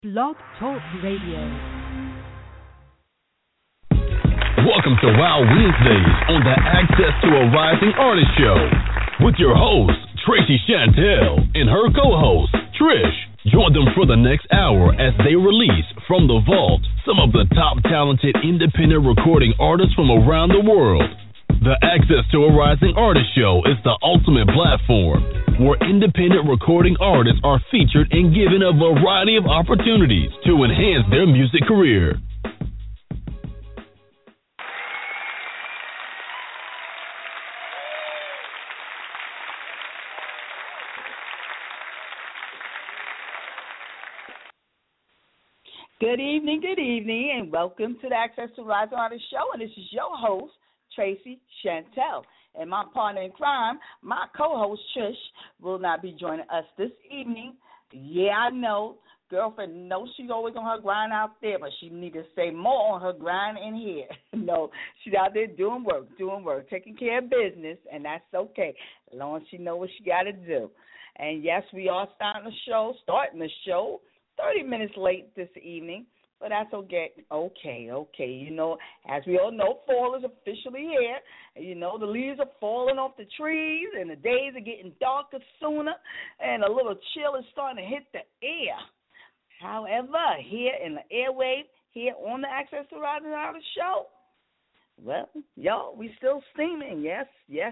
Blog Talk Radio. Welcome to Wow Wednesdays on the Access to a Rising Artist Show with your host, Tracy Chantel, and her co-host, Trish. Join them for the next hour as they release from the vault some of the top talented independent recording artists from around the world. The Access to a Rising Artist Show is the ultimate platform where independent recording artists are featured and given a variety of opportunities to enhance their music career. Good evening, and welcome to the Access to Rising Artist Show. And this is your host, Tracy Chantel. And my partner in crime, my co-host, Trish, will not be joining us this evening. Yeah, I know. Girlfriend knows she's always on her grind out there, but she need to stay more on her grind in here. No, she's out there doing work, taking care of business, and that's okay, as long as she knows what she got to do. And, yes, we are starting the show 30 minutes late this evening, but that's okay. You know, as we all know, fall is officially here. You know, the leaves are falling off the trees, and the days are getting darker sooner, and a little chill is starting to hit the air. However, here in the airwave, here on the Access to Rising Artist Show, well, y'all, we still steaming, yes,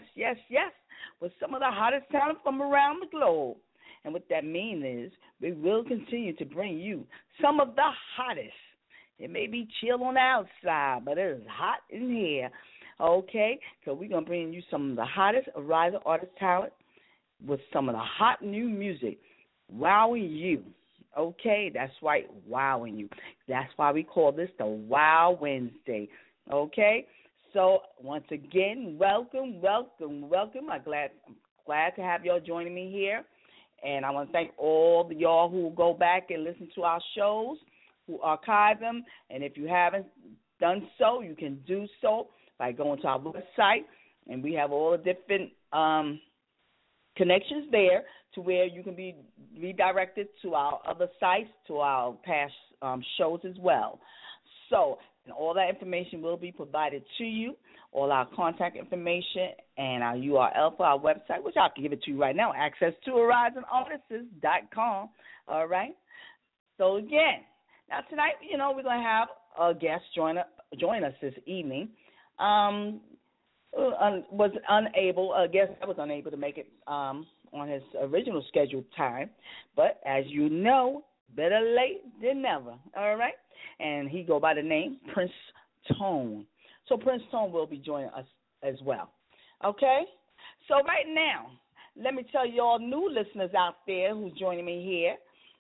with some of the hottest talent from around the globe. And what that means is we will continue to bring you some of the hottest. It may be chill on the outside, but it is hot in here, okay? So we're going to bring you some of the hottest rising artist talent with some of the hot new music, wowing you, okay? That's right, wowing you. That's why we call this the Wow Wednesday, okay? So once again, welcome. I'm glad to have y'all joining me here. And I want to thank all of y'all who will go back and listen to our shows, who archive them. And if you haven't done so, you can do so by going to our website. And we have all the different connections there to where you can be redirected to our other sites, to our past shows as well. So, and all that information will be provided to you, all our contact information and our URL for our website, which I can give it to you right now, accesstohorizonartists.com, all right? So, again, now tonight, you know, we're going to have a guest join us this evening. Was unable to make it on his original scheduled time, but as you know, better late than never, all right? And he go by the name Prince Tone. So Prince Tone will be joining us as well, okay? So right now, let me tell you all new listeners out there who's joining me here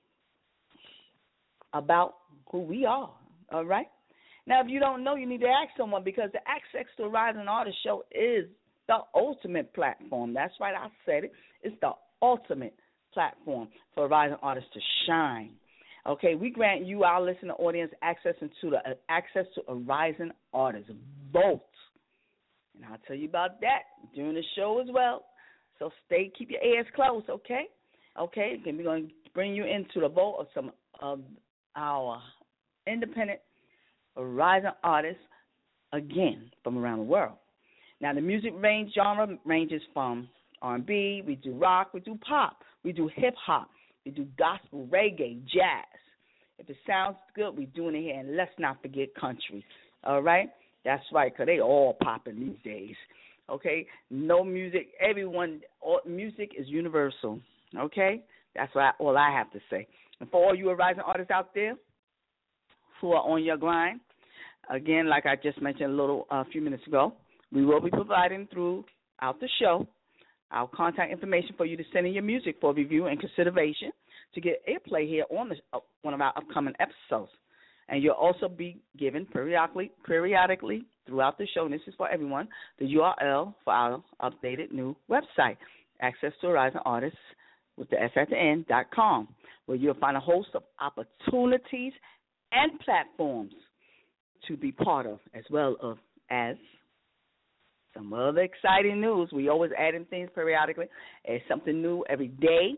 about who we are, all right? Now, if you don't know, you need to ask someone, because the Access to a Rising Artist Show is the ultimate platform. That's right, I said it. It's the ultimate platform for rising artists to shine. Okay, we grant you, our listener audience, access to a rising artist vote. And I'll tell you about that during the show as well. So keep your ears closed, okay? Okay, then we're going to bring you into the vote of some of our independent rising artists, again, from around the world. Now, the music genre ranges from R&B, we do rock, we do pop, we do hip-hop, we do gospel, reggae, jazz. If it sounds good, we're doing it here. And let's not forget country, all right? That's right, because they all popping these days, okay? No music, music is universal, okay? That's all I have to say. And for all you rising artists out there who are on your grind, again, like I just mentioned a few minutes ago, we will be providing throughout the show our contact information for you to send in your music for review and consideration to get airplay here on one of our upcoming episodes. And you'll also be given periodically throughout the show, and this is for everyone, the URL for our updated new website, Access to Rising Artists with the S at the end.com, where you'll find a host of opportunities and platforms to be part of, as well as some other exciting news. We always add in things periodically. There's something new every day,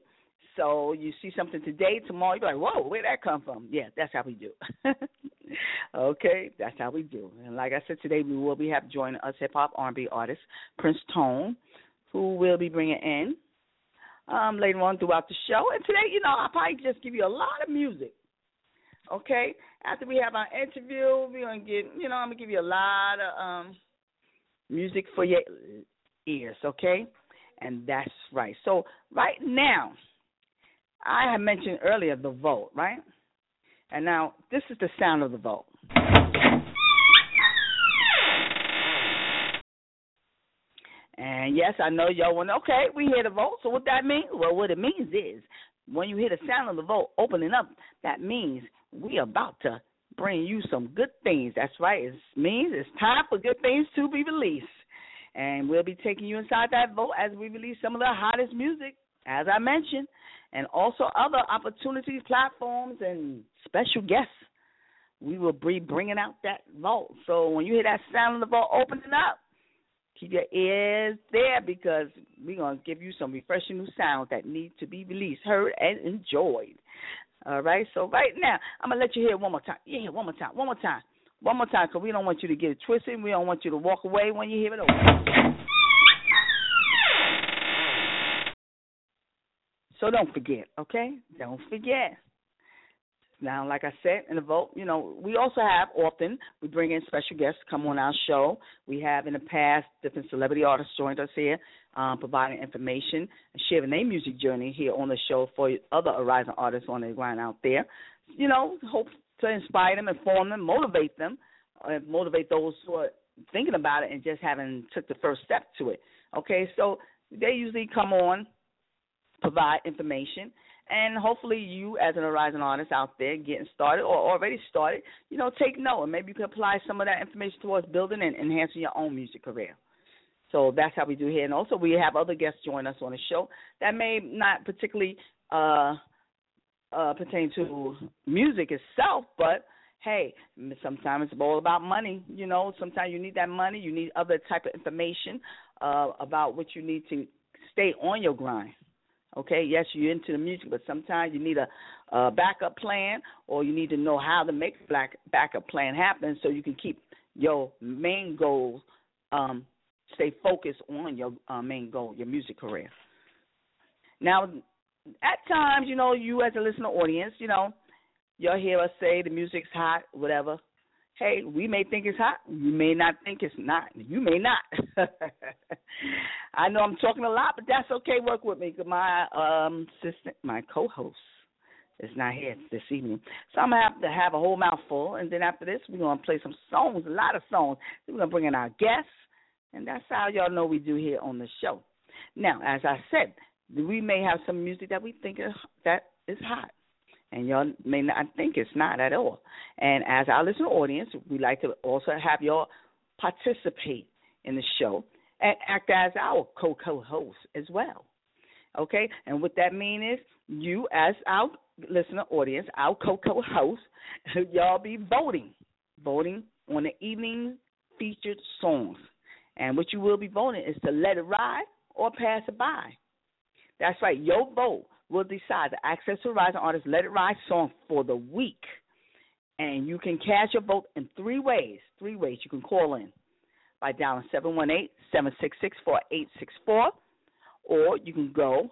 So you see something today, tomorrow, you're like, whoa, where'd that come from? Yeah, that's how we do. Okay, that's how we do. And like I said, today we will be joining us hip-hop R&B artist Prince Tone, who will be bringing in later on throughout the show. And today, I'll probably just give you a lot of music. Okay? After we have our interview, we're going to get, I'm going to give you a lot of music for your ears, okay? And that's right. So right now, I had mentioned earlier the vote, right? And now this is the sound of the vote. And yes, I know y'all want, okay, we hear the vote. So what that means? Well, what it means is when you hear the sound of the vote opening up, that means we about to bring you some good things. That's right. It means it's time for good things to be released. And we'll be taking you inside that vote as we release some of the hottest music, as I mentioned, and also other opportunities, platforms, and special guests. We will be bringing out that vote. So when you hear that sound of the vote opening up, keep your ears there because we're going to give you some refreshing new sounds that need to be released, heard, and enjoyed. All right? So right now, I'm going to let you hear it one more time. Yeah, one more time, because we don't want you to get it twisted. We don't want you to walk away when you hear it over. So don't forget, okay? Don't forget. Now, like I said in the vote, we also have often, we bring in special guests to come on our show. We have in the past different celebrity artists joined us here, providing information and sharing their music journey here on the show for other arising artists on the ground out there. Hope to inspire them, inform them, motivate them, motivate those who are thinking about it and just haven't took the first step to it. Okay, so they usually come on, provide information, and hopefully you as an arising artist out there getting started or already started, take note, and maybe you can apply some of that information towards building and enhancing your own music career. So that's how we do here. And also we have other guests join us on the show that may not particularly pertain to music itself, but hey, sometimes it's all about money. Sometimes you need that money. You need other type of information about what you need to stay on your grind. Okay, yes, you're into the music, but sometimes you need a backup plan, or you need to know how to make a backup plan happen so you can keep your main goal, stay focused on your main goal, your music career. Now, at times, you as a listener audience, you'll hear us say the music's hot, whatever. Hey, we may think it's hot. You may not think it's not. You may not. I know I'm talking a lot, but that's okay. Work with me because my assistant, my co-host, is not here this evening. So I'm going to have a whole mouthful, and then after this, we're going to play some songs, a lot of songs. Then we're going to bring in our guests, and that's how y'all know we do here on the show. Now, as I said, we may have some music that we think that is hot. And y'all may not think it's not at all. And as our listener audience, we like to also have y'all participate in the show and act as our co-host as well. Okay? And what that means is you as our listener audience, our co-host, y'all be voting on the evening featured songs. And what you will be voting is to let it ride or pass it by. That's right. Your vote will decide the Access to Rising Artists Let It Ride song for the week. And you can cast your vote in three ways. You can call in by dialing 718-766-4864, or you can go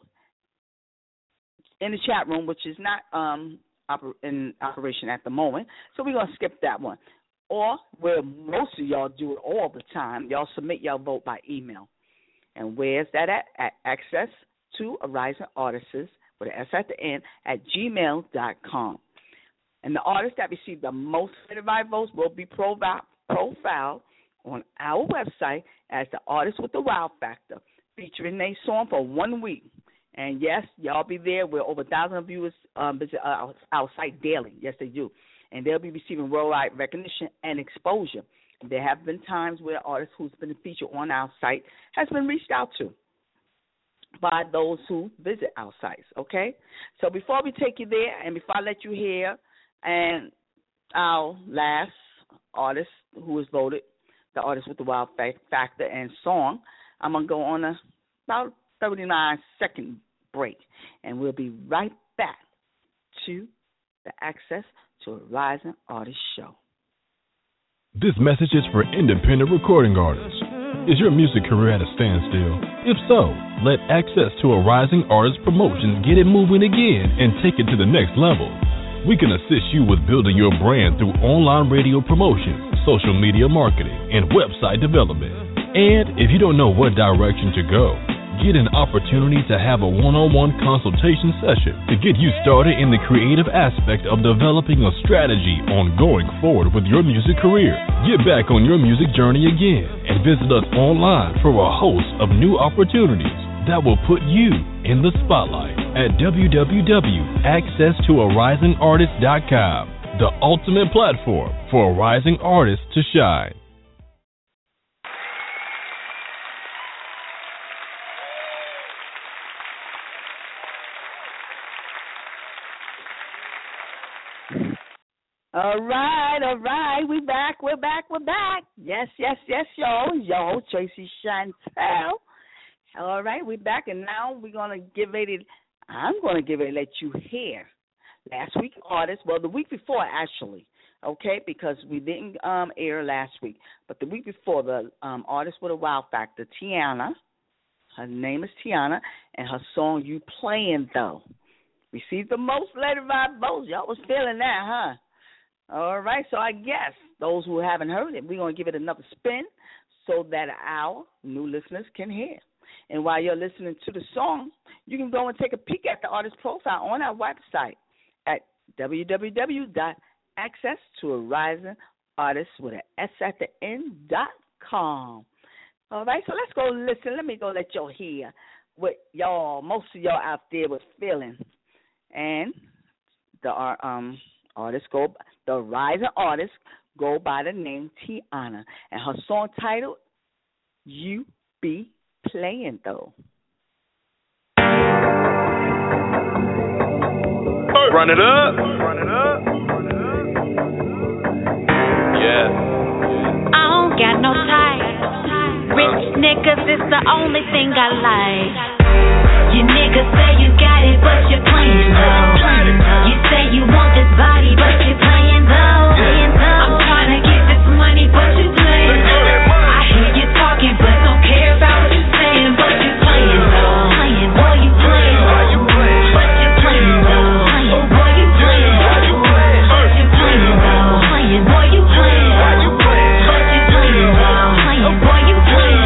in the chat room, which is not in operation at the moment, so we're going to skip that one. Or where most of y'all do it all the time, y'all submit your vote by email. And where's that at Access to Arising Artists with an S at the end, at gmail.com. And the artists that receive the most certified votes will be profiled on our website as the artist with the wow factor, featuring their song for 1 week. And, yes, y'all be there. We're over 1,000 viewers visit our site daily. Yes, they do. And they'll be receiving worldwide recognition and exposure. There have been times where artists who's been featured on our site has been reached out to by those who visit our sites, okay? So before we take you there and before I let you hear and our last artist who was voted, the artist with the wow factor and song, I'm going to go on about 39-second break, and we'll be right back to the Access to a Rising Artist show. This message is for independent recording artists. Is your music career at a standstill? If so, let Access to a Rising Artist Promotions get it moving again and take it to the next level. We can assist you with building your brand through online radio promotion, social media marketing, and website development. And if you don't know what direction to go, get an opportunity to have a one-on-one consultation session to get you started in the creative aspect of developing a strategy on going forward with your music career. Get back on your music journey again and visit us online for a host of new opportunities that will put you in the spotlight at www.accesstoarisingartist.com, the ultimate platform for a rising artist to shine. All right. We're back. Yes, y'all. It's your host, Tracy Chantel. All right, we're back, and now I'm going to get ready to let you hear last week's artist. Well, the week before, actually, okay, because we didn't air last week. But the week before, the artist with a wow factor, Tiana. Her name is Tiana, and her song, You Playing Though, received the most letter vibe votes. Y'all was feeling that, huh? All right, so I guess those who haven't heard it, we're going to give it another spin so that our new listeners can hear. And while you're listening to the song, you can go and take a peek at the artist profile on our website at www.accesstoarisingartist.com. All right, so let's go listen. Let me go let y'all hear what most of y'all out there was feeling. And the rising artist go by the name Tiana, and her song titled You Be Playing Though. Run it up. Yeah. I don't got no type. Rich niggas is the only thing I like. You niggas say you got it, but you're playing though. You say you want this body, but you're playing though. I'm trying to get this money, but you're playing though. I hear you talking, but don't care about what you're saying, but you're playing though. Boy, you playing, but you're playing though. Oh boy, you playing, but you're playing though. Boy, you playing, but you're playing though. Oh boy, you playing.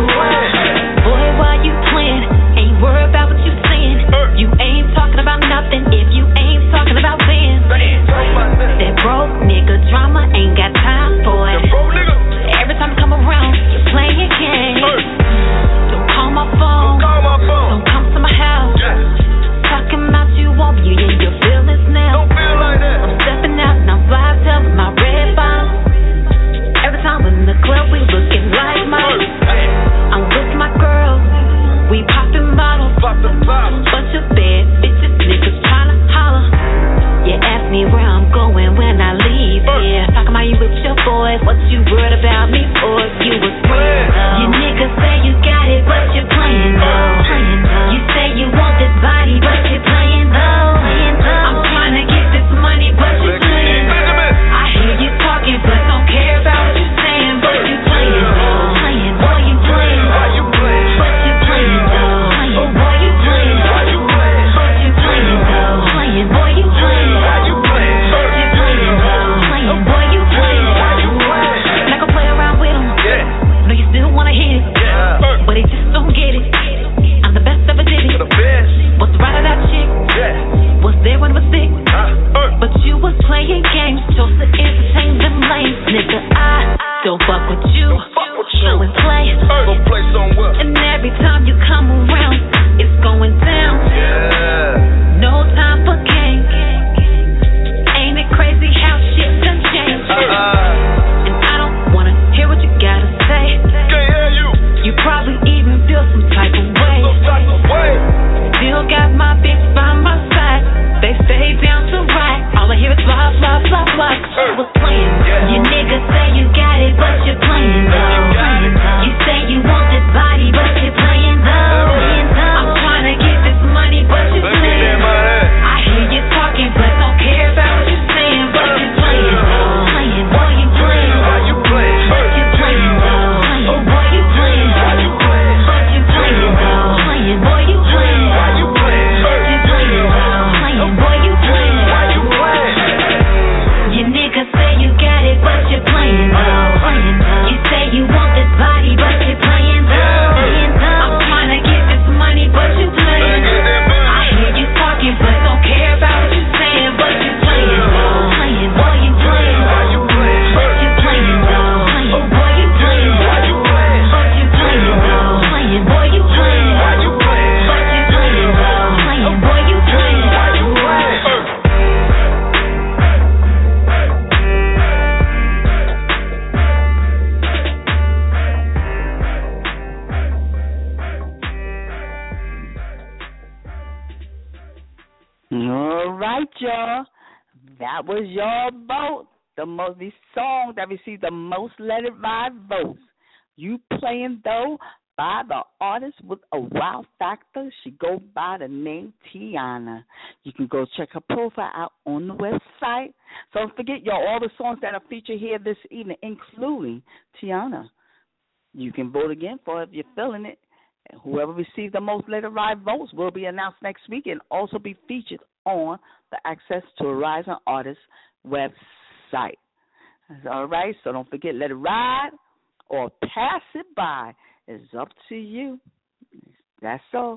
Boy, why you playing? Ain't worried about what you saying. You ain't talking about nothing if you ain't talking about bands. That broke nigga drama ain't got time for it. Every time I come around, you playing games. Don't call my phone. Don't come to my house. Talking about you won't be in your feelings now. I'm stepping out and I'm vibed up with my red bottom. Every time in the club we looking like models. I'm with my girls. We popping bottles. Bunch of bad bitches, niggas tryna holler. You ask me where I'm going when I leave. Yeah, talking about you with your boys. What you worried about me for? You was playing. You niggas say you got it, but you're playing though. You say you want this body, but you're playing though. I'm trying to get this money, but you're playing. I hear you talking, but don't care about what you're saying, but you playing though. Boy, you playing, but you're playing though. Oh boy, you playing, but you're playing though. Boy, you playing, but you're playing though. Oh boy, you playing. Not gonna play around with him. Know you still wanna hit it, but they just don't get it. I'm the best ever did it. Was right of that chick. Was there when it was sick. But you was playing games, chose to entertain them lanes. Nigga, I don't fuck with you. Go and play. And every time you come around, it's going down. No time for games. Ain't it crazy how shit done changed? And I don't wanna hear what you gotta say. You probably even feel some type of way. Still got my bitch by my side. They stay down to ride. All I hear is blah, blah, blah, blah. Cause I was playing. You niggas say you got it, but you're playing though. That was your vote. The song that received the most Let It Ride votes. You Playing Though by the artist with a wow factor. She go by the name Tiana. You can go check her profile out on the website. So don't forget, y'all, all the songs that are featured here this evening, including Tiana. You can vote again for it if you're feeling it. And whoever received the most Let It Ride votes will be announced next week and also be featured on the Access to a Rising Artist website. All right, so don't forget, Let It Ride or Pass It By. It's up to you. That's all.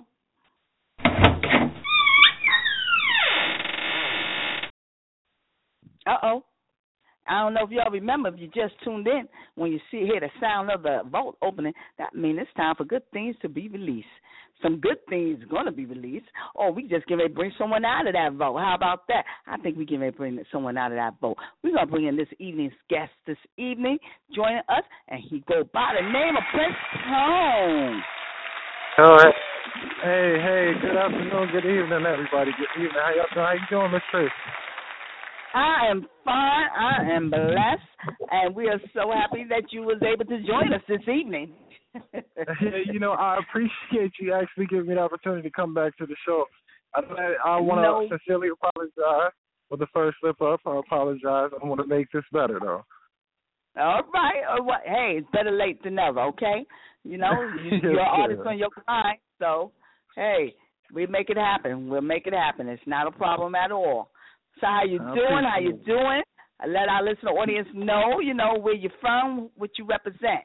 Uh-oh. I don't know if y'all remember, if you just tuned in, when you hear the sound of the vote opening, that means it's time for good things to be released. Some good things going to be released, or we just get ready to bring someone out of that vote. How about that? I think we get ready to bring someone out of that vote. We're going to bring in this evening's guest this evening, joining us, and he go by the name of Prince Tone. All right. Hey, good afternoon, good evening, everybody. Good evening. How you doing, Miss Trish? I am fine. I am blessed, and we are so happy that you was able to join us this evening. I appreciate you actually giving me the opportunity to come back to the show. I want to sincerely apologize for the first slip up. I apologize. I want to make this better, though. All right. Hey, it's better late than never, okay? You're an artist on your mind, so, hey, we make it happen. We'll make it happen. It's not a problem at all. So how you doing? Let our listener audience know, where you're from, what you represent.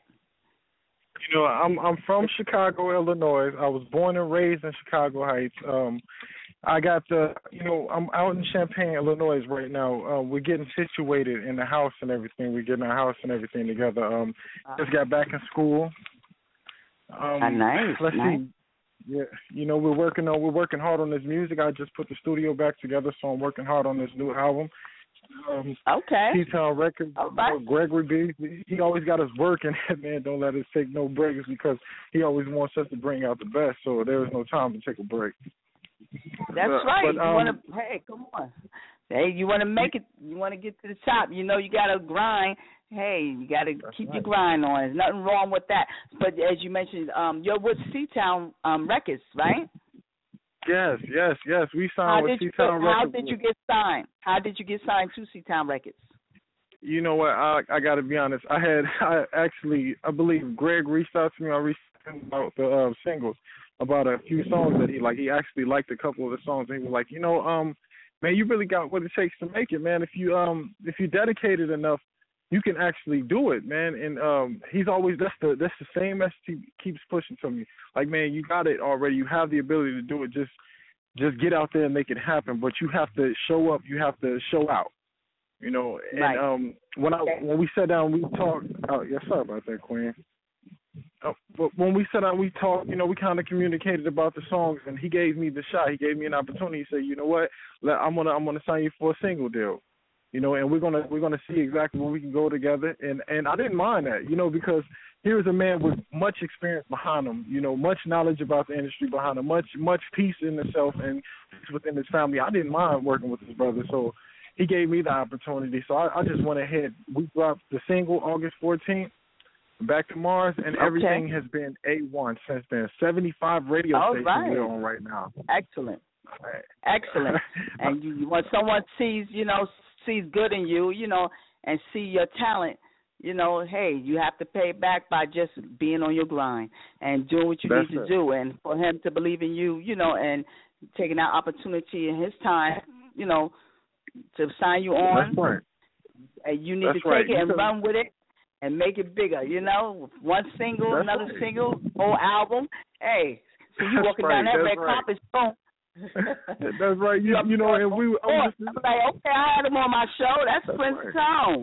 I'm from Chicago, Illinois. I was born and raised in Chicago Heights. I'm out in Champaign, Illinois right now. We're getting situated in the house and everything. We're getting our house and everything together. Just got back in school. Nice. Let's see. Yeah, we're working hard on this music. I just put the studio back together, so I'm working hard on this new album. Okay. T-Town Records. Right. Gregory B. He always got us working. Man, don't let us take no breaks because he always wants us to bring out the best. So there is no time to take a break. That's right. Hey, come on. Hey, you want to make it. You want to get to the top. You got to grind. Hey, you got to keep your grind on. There's nothing wrong with that. But as you mentioned, you're with T-Town Records, right? Yes. We signed with T-Town Records. How did you get signed? How did you get signed to T-Town Records? You know what? I got to be honest. I believe Greg reached out to me. I reached out to him about the singles, about a few songs that he liked. He actually liked a couple of the songs. And he was like, man, you really got what it takes to make it, man. If you dedicated enough, you can actually do it, man. And he's always that's the same message he keeps pushing to me. Like, man, you got it already. You have the ability to do it. Just get out there and make it happen. But you have to show up. You have to show out. And right. When we sat down, we talked. Yes, sorry about that, Queen. But when we sat down, we talked. We kind of communicated about the songs, and he gave me the shot. He gave me an opportunity. He said, "You know what? I'm gonna sign you for a single deal." And we're gonna see exactly where we can go together. And I didn't mind that, because here's a man with much experience behind him, much knowledge about the industry behind him, much peace in himself and within his family. I didn't mind working with his brother, so he gave me the opportunity. So I just went ahead. We dropped the single August 14th, Back to Mars, and everything has been A1 since then. 75 radio stations we're on right now. Excellent. Excellent. And you when someone sees good in you, and see your talent, hey, you have to pay it back by just being on your grind and doing what you need to do. And for him to believe in you, and taking that opportunity in his time, to sign you on. That's right. And you need to take it and run with it and make it bigger, One single, another single, whole album. Hey, so you walking down that red carpet, boom. That's right. And we I'm like, okay, I had him on my show. That's Prince Tone.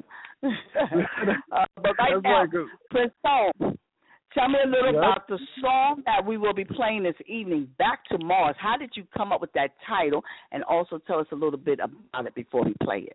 But now, Prince Tone, tell me a little about the song that we will be playing this evening, Back to Mars. How did you come up with that title? And also tell us a little bit about it before we play it.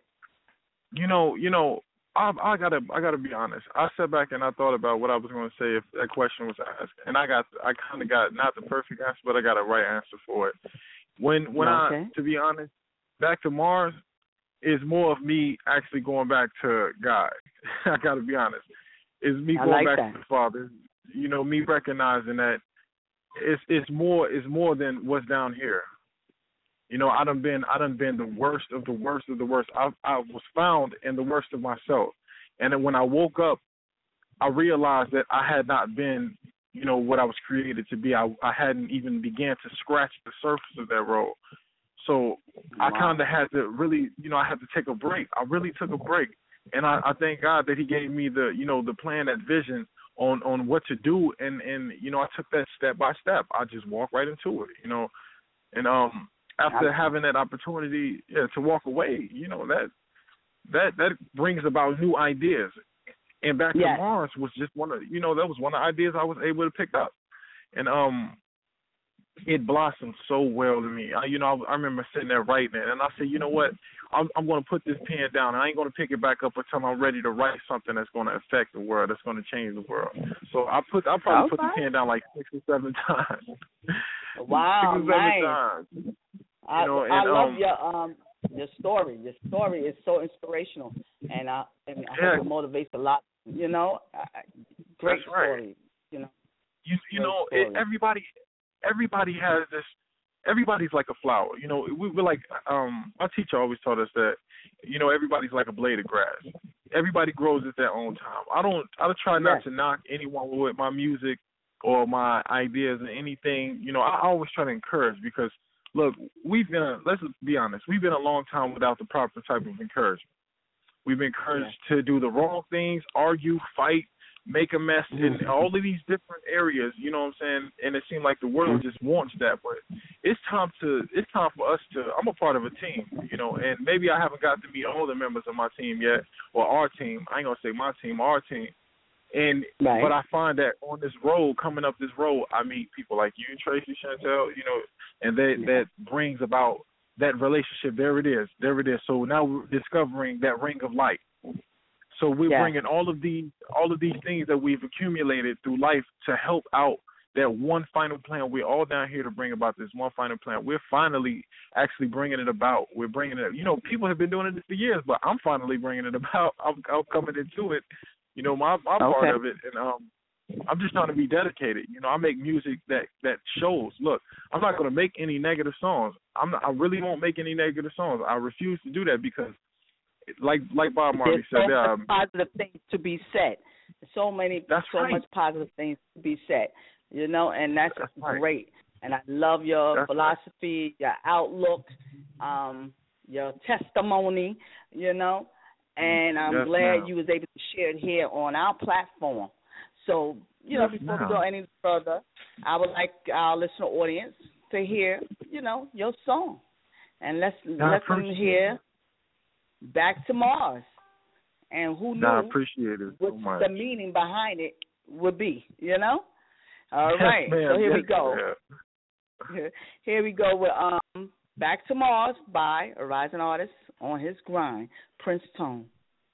I gotta be honest. I sat back and I thought about what I was going to say if that question was asked, and I kind of got not the perfect answer, but I got a right answer for it. To be honest, Back to Mars, is more of me actually going back to God. I got to be honest. It's me going back to the Father. You know, me recognizing that it's more than what's down here. You know, I done been the worst of the worst of the worst. I was found in the worst of myself. And then when I woke up, I realized that I had not been, you know, what I was created to be. I hadn't even began to scratch the surface of that road. So I kind of had to really, you know, I had to take a break. I really took a break. And I thank God that he gave me the, you know, the plan, that vision on what to do. And, you know, I took that step by step. I just walked right into it, you know. And after having that opportunity to walk away, you know, that brings about new ideas. And Back to Mars was just one of, you know, that was one of the ideas I was able to pick up. And it blossomed so well to me. I remember sitting there writing it, and I said, you know what, I'm going to put this pen down, and I ain't going to pick it back up until I'm ready to write something that's going to affect the world, that's going to change the world. So I probably put the pen down like 6 or 7 times. Wow, 6 or 7 times. I love your story. Your story is so inspirational, and I hope it motivates a lot. You know, great story. You know, everybody has this. Everybody's like a flower. You know, we're like our teacher always taught us that. You know, everybody's like a blade of grass. Everybody grows at their own time. I try not to knock anyone with my music or my ideas or anything. You know, I always try to encourage, because look, let's be honest, we've been a long time without the proper type of encouragement. We've been encouraged to do the wrong things, argue, fight, make a mess in all of these different areas, you know what I'm saying? And it seems like the world just wants that, but it's time for us to, I'm a part of a team, you know, and maybe I haven't got to meet all the members of my team yet, or our team. I ain't going to say my team, our team. And but I find that on this road, coming up this road, I meet people like you, Tracy, Chantel, you know, and that brings about that relationship. There it is. So now we're discovering that ring of light. So we're bringing all of these things that we've accumulated through life to help out that one final plan. We're all down here to bring about this one final plan. We're finally actually bringing it about. We're bringing it. You know, people have been doing it for years, but I'm finally bringing it about. I'm coming into it. You know, my part of it, and I'm just trying to be dedicated. You know, I make music that shows. Look, I'm not going to make any negative songs. I really won't make any negative songs. I refuse to do that, because, like Bob Marley said, there's so much positive things to be said. Much positive things to be said. You know, and that's great. And I love your philosophy, your outlook, your testimony. You know. And I'm glad you was able to share it here on our platform. So, you know, before we go any further, I would like our listener audience to hear, you know, your song. And let's them hear Back to Mars. And who knew what the meaning behind it would be, you know? All right, so here we go. Here we go with Back to Mars by a rising artist on his grind, Prince Tone.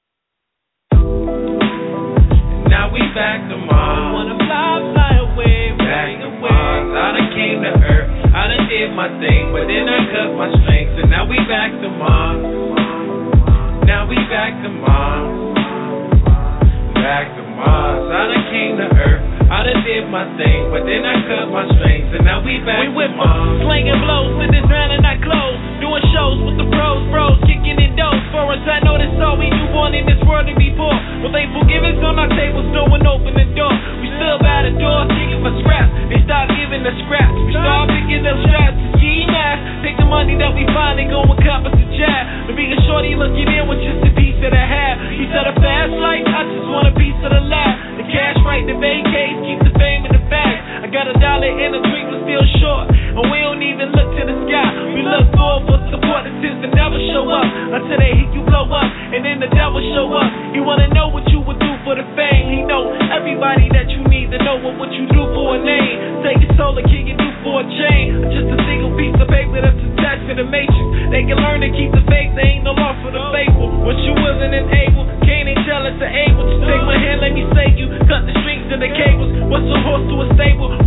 Now we back to Mars. Wanna fly away, back to Mars. I done came to Earth, I done did my thing, but then I cut my strengths, and now we back to Mars. Now we back to Mars. Back to Mars. I done came to Earth, I done did my thing, but then I cut my strengths, and now we back to Mars. Slinging blows with this round and I close. Doing shows with the bros, kicking in dough. For us, I know that's all we knew, born in this world to be poor. Well, they forgive us on our tables, no one open the door. We still by the door, digging for scraps. They start giving us scraps. We start picking up straps. Take the money that we find and go and cop us a jab. The biggest shorty looking in with just a piece that I have. He said a fast life, I just want a piece of the lab. The cash right, the vacate, keep the fame in the bag. I got $1 in a drink, but still short. And we don't even look to the sky. We look forward for support that tends to never show up until they hit you blow up, and then the devil show up. He wanna know what you would do for the fame. He know everybody that you need to know what you do for a name. Take your soul and kick it do for a chain. Just a single piece of paper that's attached to the matrix. They can learn to keep the faith, there ain't no law for the faithful. What you willing and able, can't ain't jealous or able. Just take my hand, let me save you. Cut the strings and the cables. What's a horse to a stable?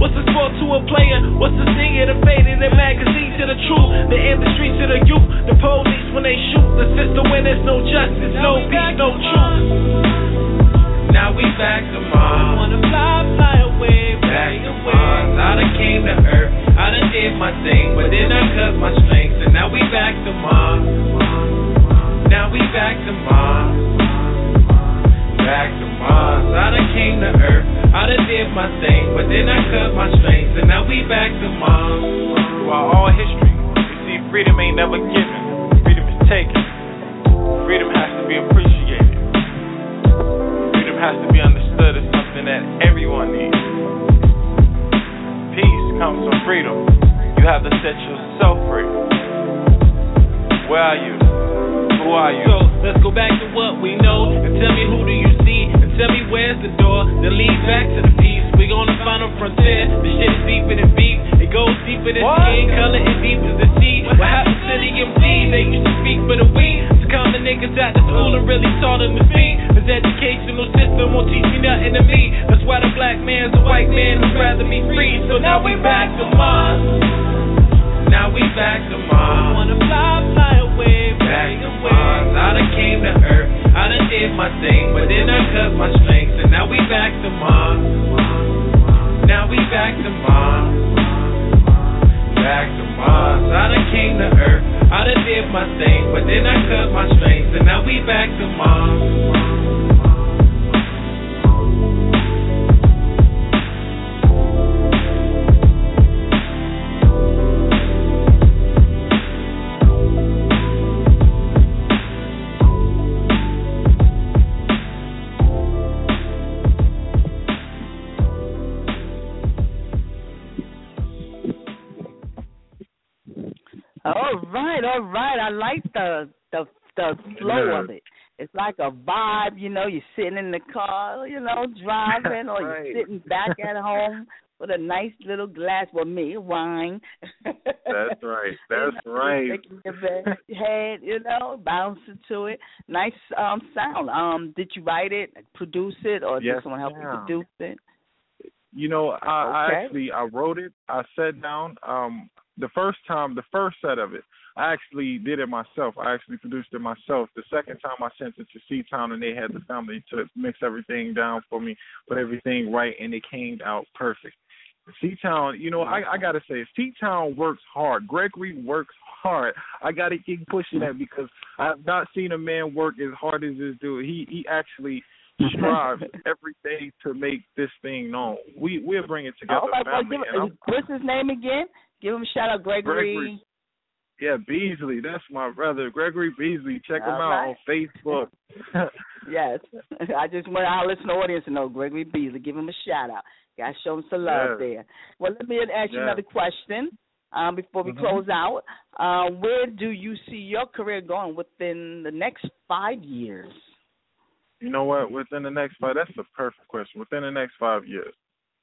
What's the sport to a player? What's the singer, the faded, the magazine to the truth? The industry to the youth, the police when they shoot. The system when there's no justice, no peace, no truth. Now we back to Mars. Wanna fly away, back to Mars. I done came to Earth, I done did my thing, but then I cut my strengths, and now we back to Mars. Now we back to Mars. Back to Mars. I done came to Earth, I done did my thing, but then I cut my strengths, and now we back to Mars. Throughout all history, you see freedom ain't never given. Freedom is taken. Freedom has to be appreciated. Freedom has to be understood as something that everyone needs. Peace comes from freedom. You have to set yourself free. Where are you? Who are you? So let's go back to what we know and tell me who do you see and tell me where's the door that leads back to the peace. We're gonna find a frontier. The shit is deeper than beef. It goes deeper than skin color and deep as the sea. What happened to the MCs? They used to speak for the we. To come the niggas out to school and really taught them to speak. This educational system won't teach me nothing to me. That's why the black man's a white man who'd rather be free. So now we back to Mars. Now we back to Mars. Wanna fly away, back to Mars. I done came to Earth, I done did my thing, but then I cut my strengths, and now we back to Mars. Now we back to Mars. Back to Mars. I done came to Earth, I done did my thing, but then I cut my strengths, and now we back to Mars. All right. I like the flow of it. It's like a vibe, you know, you're sitting in the car, you know, driving, or you're sitting back at home with a nice little glass, well, me, wine. That's right. That's right. Taking your head, you know, bouncing to it. Nice sound. Did you write it, produce it, or did someone help you produce it? You know, I wrote it. I sat down. The first set of it, I actually did it myself. I actually produced it myself. The second time I sent it to C-Town, and they had the family to mix everything down for me, put everything right, and it came out perfect. C-Town, you know, I got to say, C-Town works hard. Gregory works hard. I got to keep pushing that because I have not seen a man work as hard as this dude. He actually strives every day to make this thing known. We'll bring it together, family. What's his name again? Give him a shout out, Gregory. Yeah, Beasley. That's my brother, Gregory Beasley. Check him out on Facebook. Yes. I just want our listening audience to know Gregory Beasley. Give him a shout out. Got to show him some love there. Well, let me ask you another question before we close out. Where do you see your career going within the next 5 years? You know what? Within the next 5, that's the perfect question. Within the next 5 years,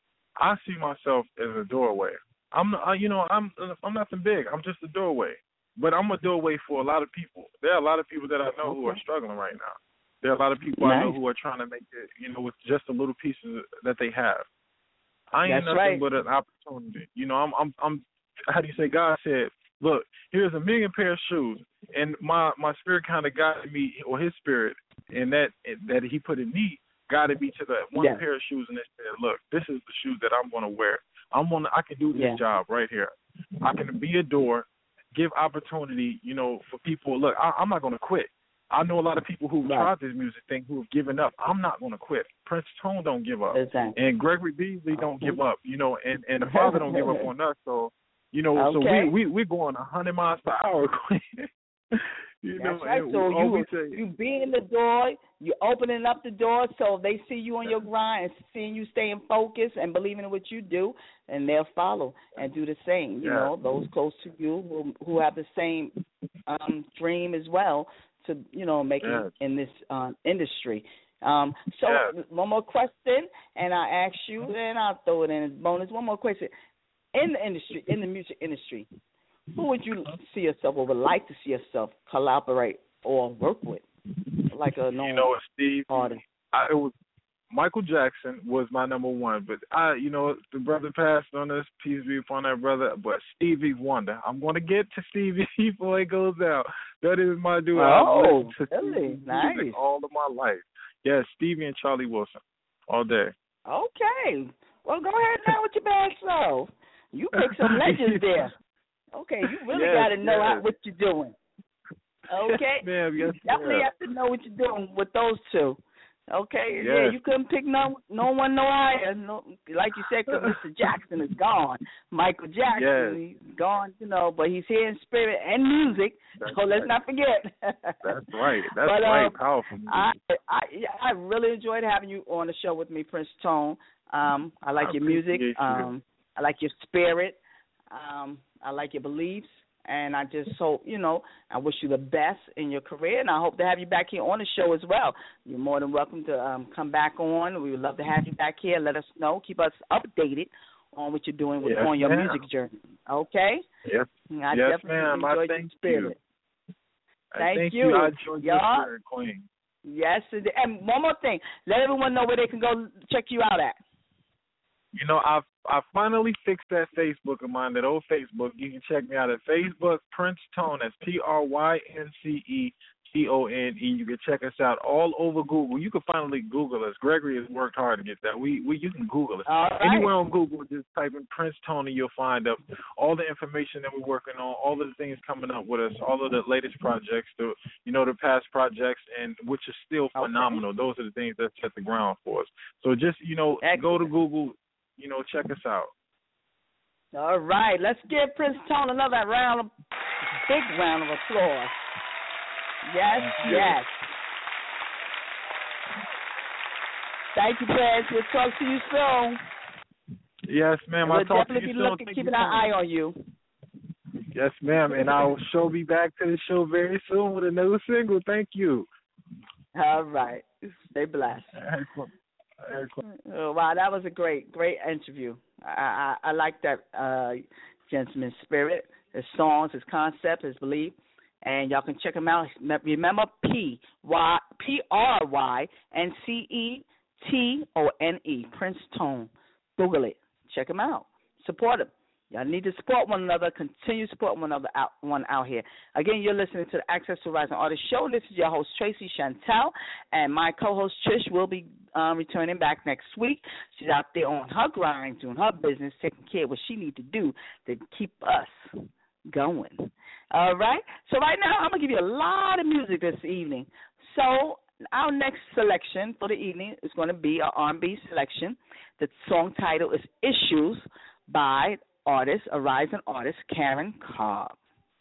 I see myself as a doorway. I'm nothing big. I'm just a doorway. But I'm a doorway for a lot of people. There are a lot of people that I know who are struggling right now. There are a lot of people I know who are trying to make it, you know, with just a little pieces that they have. I ain't nothing but an opportunity. You know, I'm how do you say, God said, look, here's a million pair of shoes, and my spirit kind of guided me, or his spirit, and that he put in me, guided me to the one pair of shoes, and it said, look, this is the shoes that I'm going to wear. I can do this job right here. I can be a door, give opportunity, you know, for people. Look, I'm not going to quit. I know a lot of people who tried this music thing who have given up. I'm not going to quit. Prince Tone don't give up. Exactly. And Gregory Beasley don't give up, you know, and the Father don't give up on us. So, you know, so we're going 100 miles per hour, Queen. You know, right. So you being the door, you opening up the door so they see you on your grind and seeing you staying focused and believing in what you do, and they'll follow and do the same. You know, those close to you who have the same dream as well to, you know, make it in this industry. So one more question, and I ask you, and I'll throw it in as bonus. One more question. In the industry, in the music industry, who would you see yourself or would like to see yourself collaborate or work with? Like a known Steve, artist. It Michael Jackson was my number one, but the brother passed on us. Peace be upon that brother. But Stevie Wonder, I'm going to get to Stevie before it goes out. That is my dude. Oh, really? Nice. All of my life. Yeah, Stevie and Charlie Wilson, all day. Okay. Well, go ahead now with your bad self. You pick some legends there. Okay, you really got to know what you're doing. Okay? Ma'am, yes, you definitely have to know what you're doing with those two. Okay, yes. Yeah, you couldn't pick no one no higher. No, like you said, 'cause Mr. Jackson is gone. Michael Jackson, he's gone, but he's here in spirit and music. That's so let's not forget. That's right. That's right. Powerful music. I really enjoyed having you on the show with me, Prince Tone. I like your music. I like your spirit. I like your beliefs. And I just hope, I wish you the best in your career, and I hope to have you back here on the show as well. You're more than welcome to come back on. We would love to have you back here. Let us know. Keep us updated on what you're doing on your music journey. Okay? Yes. I definitely enjoyed your spirit. Thank you. I enjoyed your spirit, Queen. Yes. And one more thing. Let everyone know where they can go check you out at. I finally fixed that Facebook of mine, that old Facebook. You can check me out at Facebook, Prince Tone. That's PrynceTone. You can check us out all over Google. You can finally Google us. Gregory has worked hard to get that. You can Google us. Right. Anywhere on Google, just type in Prince Tone and you'll find all the information that we're working on, all of the things coming up with us, all of the latest projects, the past projects, and which are still phenomenal. Those are the things that set the ground for us. So just, go to Google. Check us out. All right. Let's give Prince Tone another big round of applause. Yes. Thank you, Prince. We'll talk to you soon. Yes, ma'am. I'll talk to you soon. We'll definitely be keeping an eye on you. Yes, ma'am. And I'll be back to the show very soon with another single. Thank you. All right. Stay blessed. Oh, wow, that was a great interview. I like that gentleman's spirit, his songs, his concept, his belief, and y'all can check him out. Remember, PrynceTone, Prince Tone. Google it. Check him out. Support him. Y'all need to support one another. Continue to support one another out here. Again, you're listening to the Access to Rising Artist Show. This is your host, Tracy Chantel, and my co-host, Trish, will be returning back next week. She's out there on her grind, doing her business, taking care of what she needs to do to keep us going. All right? So right now, I'm going to give you a lot of music this evening. So our next selection for the evening is going to be an R&B selection. The song title is Issues by a rising artist, Karen Cobb.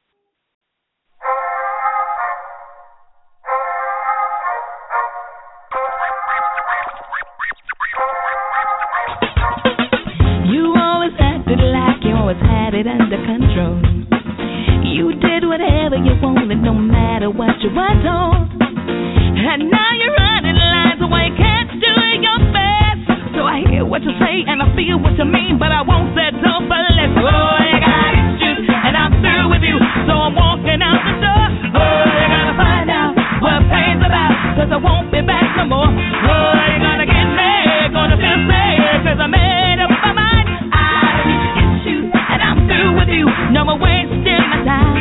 You always acted like you always had it under control. You did whatever you wanted, no matter what you were told. And now you're running lines away, can't do your best. So I hear what you say and I feel what you mean, but I won't settle for less. Oh, you got issues and I'm through with you, so I'm walking out the door. Oh, you gotta find out what pain's about, 'cause I won't be back no more. Oh, you gonna get me, gonna feel sad, 'cause I made up my mind. I need issues and I'm through with you, no more wasting my time.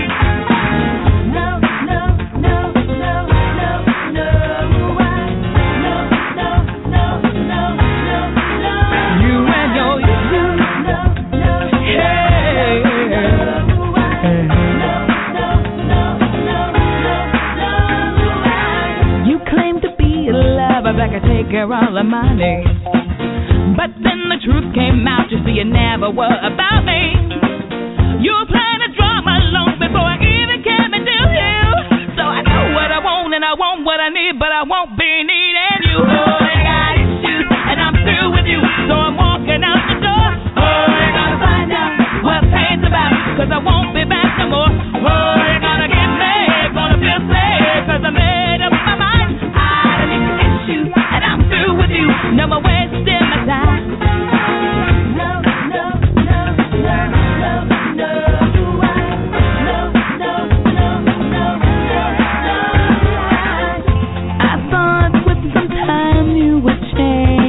I could take care of all of my needs, but then the truth came out. You see, you never were about me. You were planning to draw my lungs before I even came into you. So I know what I want and I want what I need, but I won't be needing you. Oh, I got issues and I'm through with you, so I'm walking out the door. Oh, you're gonna find out what pain's about, 'cause I won't be back no more. Oh, you're gonna get me, gonna feel sad, 'cause I made up my mind. And I'm through with you, no more wasting my time. I thought with some time you would change.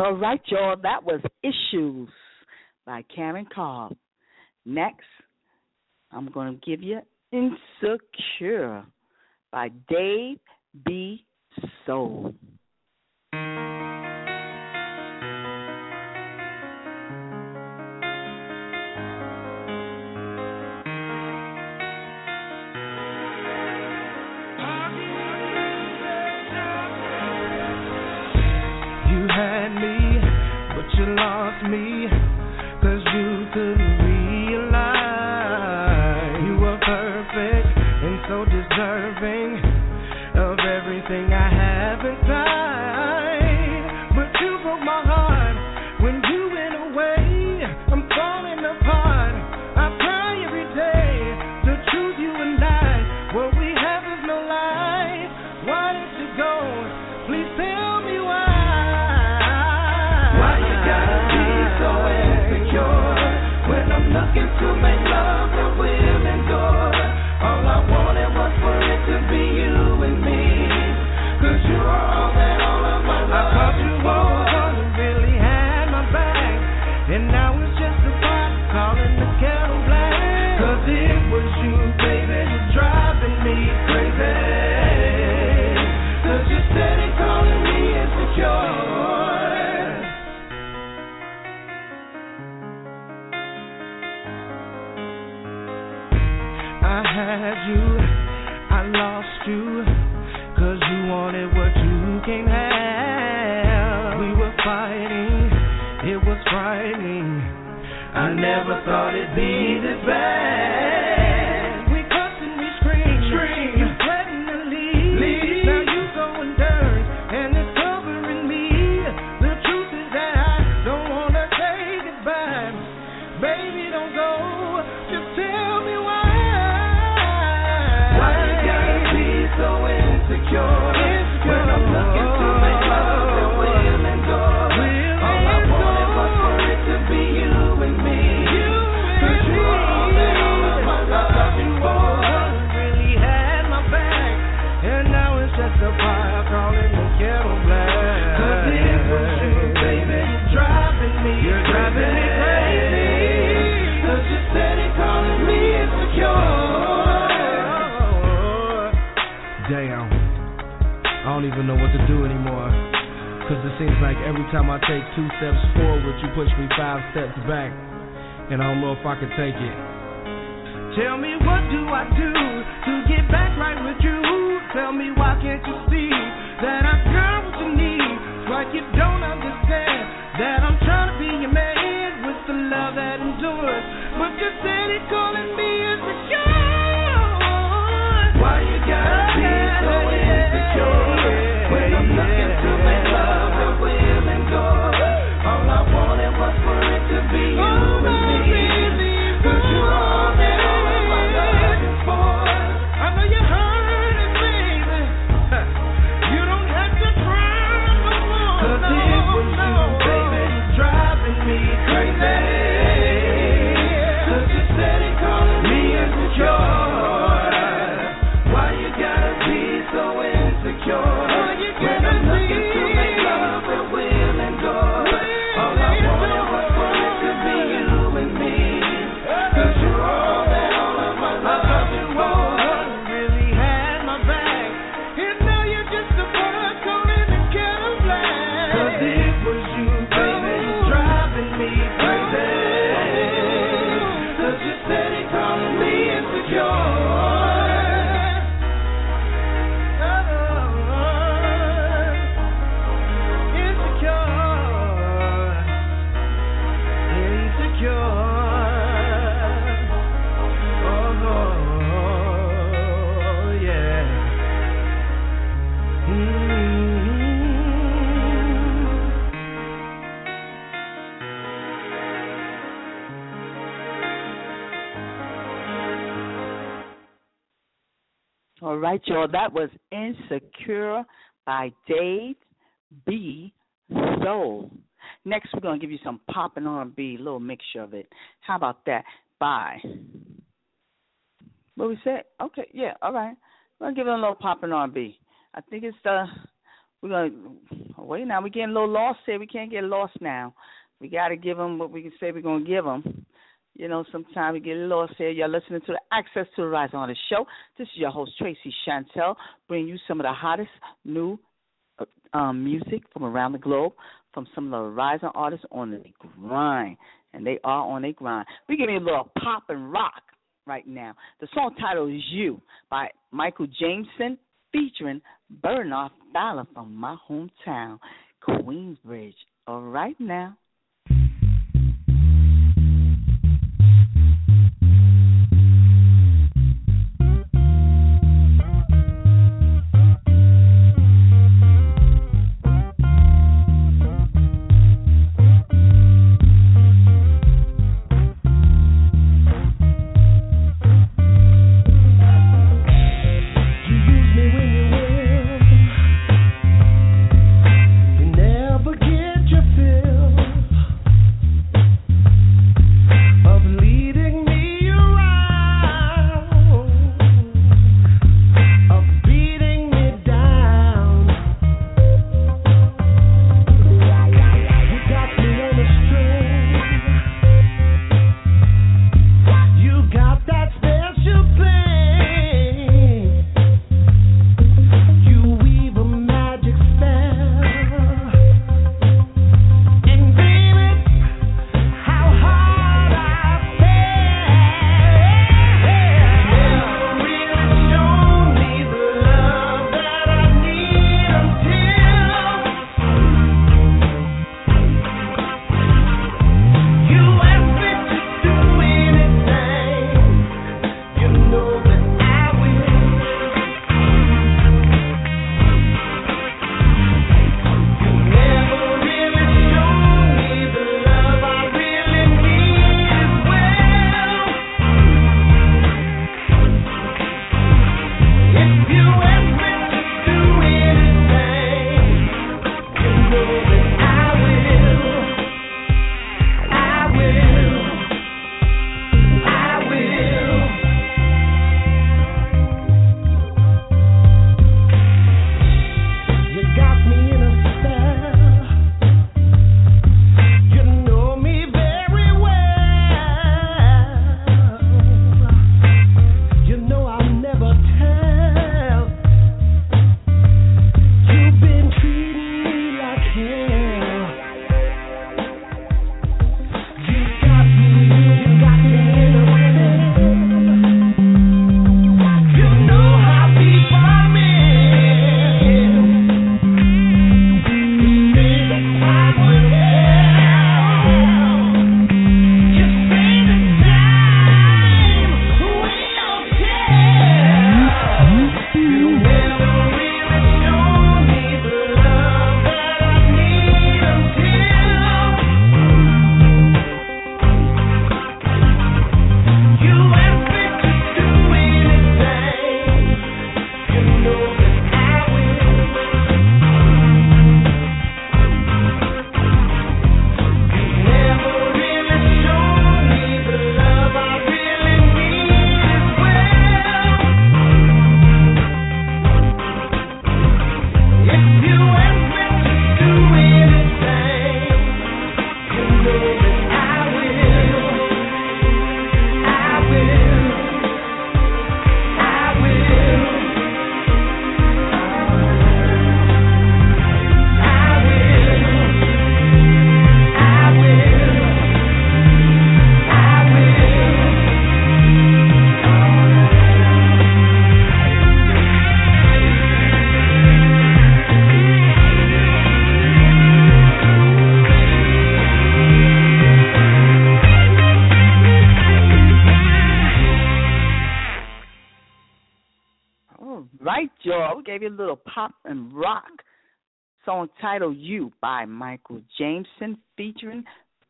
All right, y'all. That was Issues by Karen Cobb. Next, I'm going to give you Insecure by Dave B. Soul. You had me, but you lost me, 'cause you couldn't realize you were perfect and so deserving of everything I have inside. But you broke my heart when you went away. I'm falling apart. I pray every day to choose you and I. What we have is no lie. Why did you go? Please tell me why. Why you gotta be so insecure when I'm looking to make love that will endure? All I wanted was for it to be you and me, 'cause you are all that all of my love. I thought you wasn't really had my back, and now it's just a pot calling the kettle black. 'Cause it was you, baby, driving me crazy. 'Cause you steady calling me insecure. I had you, I lost you, 'cause you wanted what you can't have. We were fighting, it was frightening. I never thought it'd be this bad. We cussed and we screamed, you threatened to leave. Now you throwing dirt and it's covering me. The truth is that I don't wanna say goodbye. Baby, don't go, just tell me why. Why you gotta be so insecure when I'm looking to make love that will endure? All I wanted was for it to be you and me, 'cause you are all that all of my love you for. Really had my back, and now it's just a fire calling the kettle black. 'Cause it was you, baby, driving me crazy. 'Cause you steady calling me insecure. Damn, I don't even know what to do anymore, 'cause it seems like every time I take 2 steps forward, you push me 5 steps back, and I don't know if I can take it. Tell me, what do I do to get back right with you? Tell me, why can't you see that I got what you need? It's like you don't understand that I'm trying to be your man with the love that endures, but you steady calling me insecure. Why you gotta be so insecure when I'm looking to make love that will endure? All I wanted was for it to be you and me, 'cause you are all that all of my love is for. I know you're hurting, baby. You don't have to try no more. 'Cause it was you, baby, driving me crazy. 'Cause you steady calling me insecure. Why you gotta be so insecure when I'm looking to make love that will endure? All I wanted was for it to be you and me, 'cause you're all that all of my love you for. Really had my back, and now you're just a bird calling the kettle black. 'Cause it was you, baby, driving me crazy. 'Cause you steady calling me insecure. All right, y'all. That was Insecure by Dave B. Soul. Next, we're going to give you some pop and R&B, a little mixture of it. How about that? By, what we said? Okay, yeah, all right. We're going to give it a little pop and R&B. I think it's the we're going to wait now. We're getting a little lost here. We can't get lost now. We got to give them what we can say we're going to give them. You know, sometimes we get lost here. You're listening to the Access to the Rising Artist Show. This is your host, Tracy Chantel, bringing you some of the hottest new music from around the globe, from some of the rising artists on the grind. And they are on a grind. We're giving you a little pop and rock right now. The song title is You by Michael Jameson, featuring Bernard Fowler from my hometown, Queensbridge. All right now. Gave you a little pop and rock. Song titled You by Michael Jameson, featuring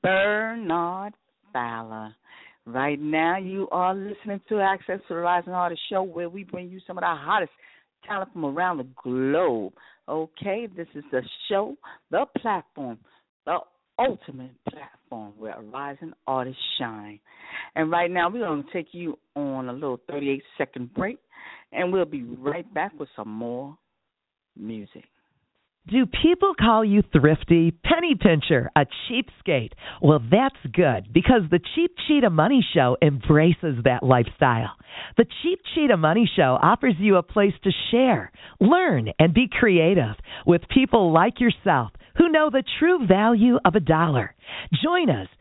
Bernard Fowler. Right now, you are listening to Access to the Rising Artist Show, where we bring you some of the hottest talent from around the globe. Okay, this is the show, the platform, the ultimate platform where rising artists shine. And right now, we're going to take you on a little 38-second break. And we'll be right back with some more music. Do people call you thrifty, penny pincher, a cheapskate? Well, that's good because the Cheap Cheetah Money Show embraces that lifestyle. The Cheap Cheetah Money Show offers you a place to share, learn, and be creative with people like yourself who know the true value of a dollar. Join us.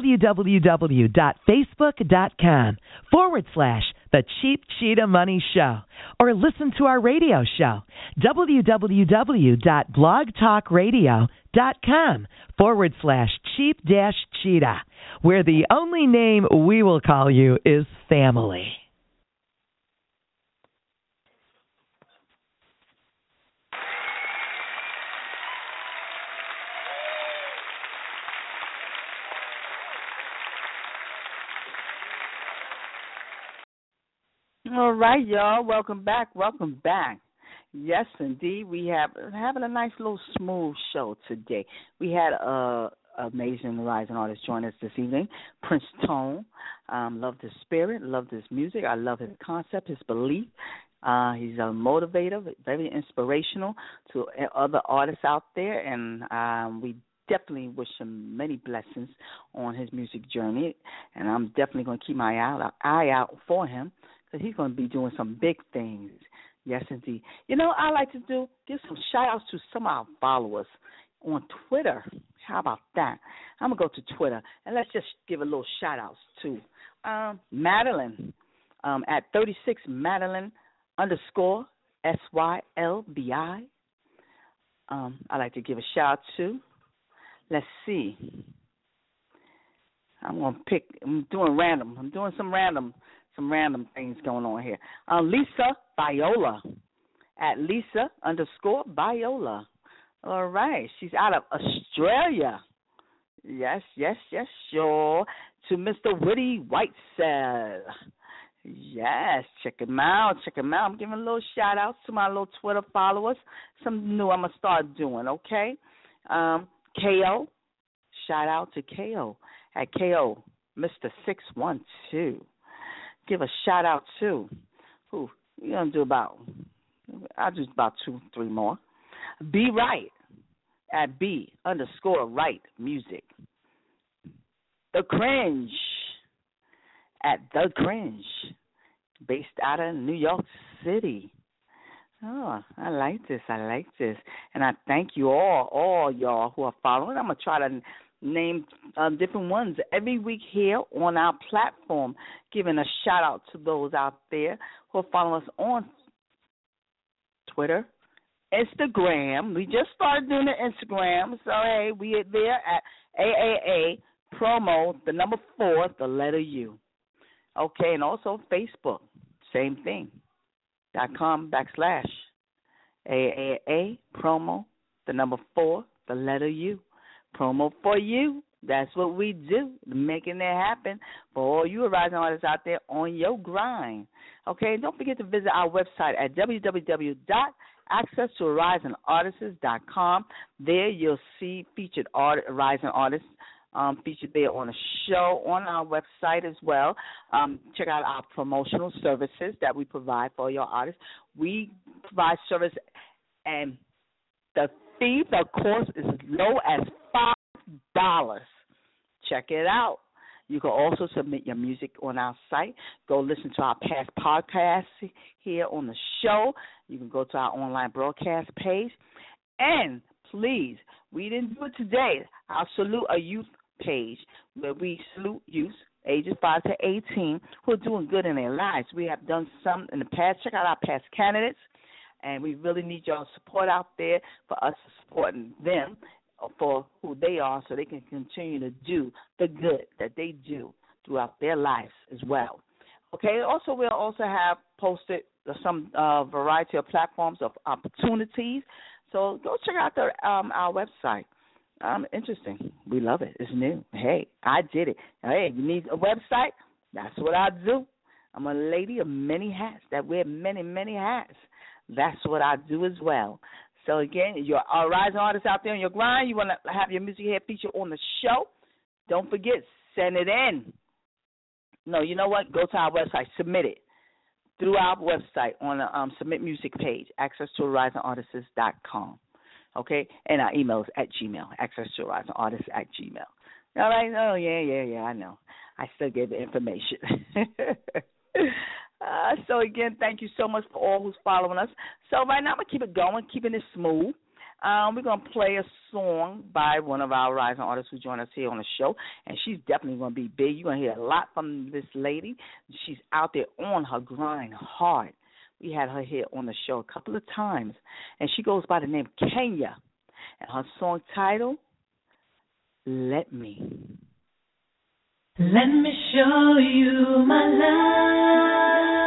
www.facebook.com/The Cheap Cheetah Money Show, or listen to our radio show, www.blogtalkradio.com/cheap-cheetah, where the only name we will call you is family. All right, y'all. Welcome back. Welcome back. Yes, indeed. We have having a nice little smooth show today. We had amazing rising artist join us this evening, Prince Tone. Love his spirit, love his music. I love his concept, his belief. He's a motivator, very inspirational to other artists out there, and we definitely wish him many blessings on his music journey. And I'm definitely going to keep my eye out for him, because he's going to be doing some big things. Yes, indeed. You know, I like to give some shout-outs to some of our followers on Twitter. How about that? I'm going to go to Twitter, and let's just give a little shout-outs to Madeline at 36 Madeline _ SYLBI. I like to give a shout-out to, let's see. I'm doing some random things going on here. Lisa Viola at Lisa _ Viola. All right. She's out of Australia. Yes, sure. To Mr. Woody Whitesell. Yes, check him out. I'm giving a little shout-outs to my little Twitter followers. Something new I'm going to start doing, okay? KO. Shout-out to KO. At KO, Mr. 612. Give a shout out to who we're gonna do I'll do about 2-3 more. Be Right at B _ Right Music. The Cringe at The Cringe, based out of New York City. Oh, I like this, and I thank you all y'all who are following. I'm gonna try to name different ones every week here on our platform, giving a shout out to those out there who are following us on Twitter, Instagram. We just started doing the Instagram, so hey, we are there at AAA promo, the number 4, the letter U. Okay, and also Facebook, same thing. .com/AAA promo, the number 4, the letter U. Promo for you. That's what we do, making that happen for all you rising artists out there on your grind. Okay, and don't forget to visit our website at www.accesstorising.artists.com. There you'll see featured rising artists featured there on a show on our website as well. Check out our promotional services that we provide for your artists. We provide service, and the fee, of course, is as low as $5. Check it out. You can also submit your music on our site. Go listen to our past podcasts here on the show. You can go to our online broadcast page. And please, we didn't do it today. I'll salute a youth page where we salute youth ages 5 to 18 who are doing good in their lives. We have done some in the past. Check out our past candidates. And we really need y'all's support out there for us supporting them for who they are, so they can continue to do the good that they do throughout their lives as well. Okay, also we'll also have posted some variety of platforms of opportunities. So go check out our website. Interesting. We love it. It's new. Hey, I did it. Hey, you need a website? That's what I do. I'm a lady of many hats that wear many, many hats. That's what I do as well. So, again, you're a rising artist out there on your grind. You want to have your music here featured on the show. Don't forget, send it in. No, you know what? Go to our website. Submit it through our website on the Submit Music page, accesstorising.artists.com. Okay, and our email is at Gmail, access to Rising Artists at Gmail. All right, oh, yeah, I know. I still gave the information. So, again, thank you so much for all who's following us. So, right now, I'm going to keep it going, keeping it smooth. We're going to play a song by one of our rising artists who joined us here on the show, and she's definitely going to be big. You're going to hear a lot from this lady. She's out there on her grind hard. We had her here on the show a couple of times, and she goes by the name Kenya, and her song title, Let Me. Let me show you my love.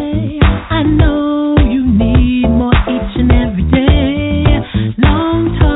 Long time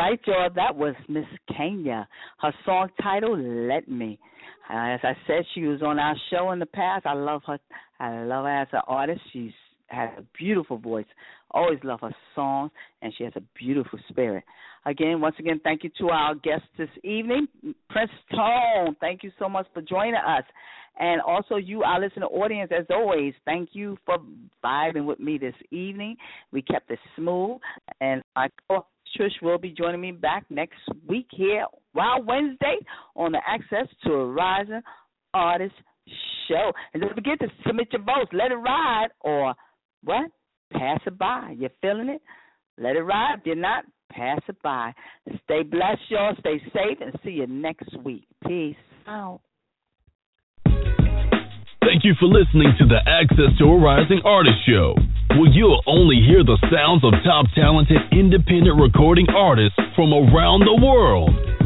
right, y'all. That was Miss Kenya. Her song title, Let Me. As I said, she was on our show in the past. I love her. I love her as an artist. She has a beautiful voice. Always love her songs, and she has a beautiful spirit. Once again, thank you to our guest this evening, Prince Tone. Thank you so much for joining us. And also you, our listener audience, as always, thank you for vibing with me this evening. We kept it smooth. And my co-host Trish will be joining me back next week here, Wednesday, on the Access to a Rising Artist Show. And don't forget to submit your votes. Let it ride or what? Pass it by. You feeling it? Let it ride. If you're not, pass it by. Stay blessed, y'all. Stay safe, and see you next week. Peace out. Thank you for listening to the Access to a Rising Artist Show, where you'll only hear the sounds of top talented independent recording artists from around the world.